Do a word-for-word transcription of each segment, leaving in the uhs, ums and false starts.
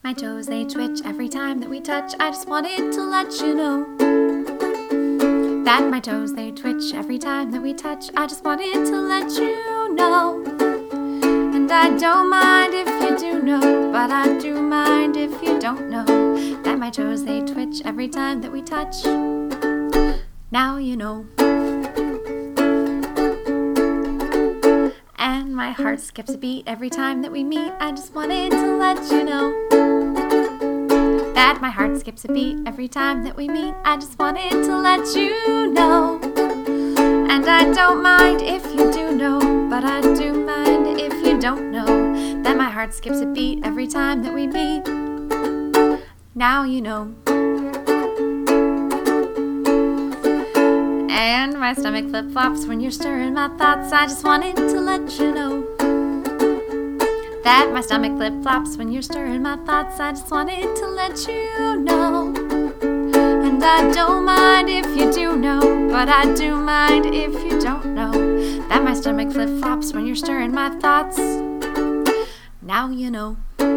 My toes, they twitch every time that we touch. I just wanted to let you know that my toes, they twitch every time that we touch. I just wanted to let you know. And I don't mind if you do know, but I do mind if you don't know that my toes, they twitch every time that we touch. Now you know. And my heart skips a beat every time that we meet. I just wanted to let you know that my heart skips a beat every time that we meet. I just wanted to let you know. And I don't mind if you do know, but I do mind if you don't know that my heart skips a beat every time that we meet. Now you know. And my stomach flip-flops when you're stirring my thoughts. I just wanted to let you know that my stomach flip-flops when you're stirring my thoughts. I just wanted to let you know. And I don't mind if you do know, but I do mind if you don't know that my stomach flip-flops when you're stirring my thoughts. Now you know.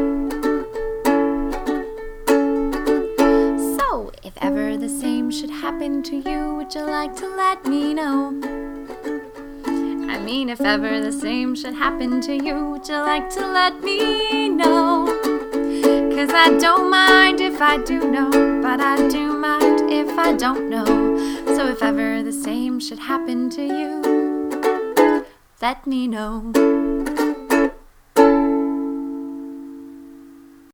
So, if ever the same should happen to you, would you like to let me know? I mean, if ever the same should happen to you, would you like to let me know? 'Cause I don't mind if I do know, but I do mind if I don't know. So if ever the same should happen to you, let me know.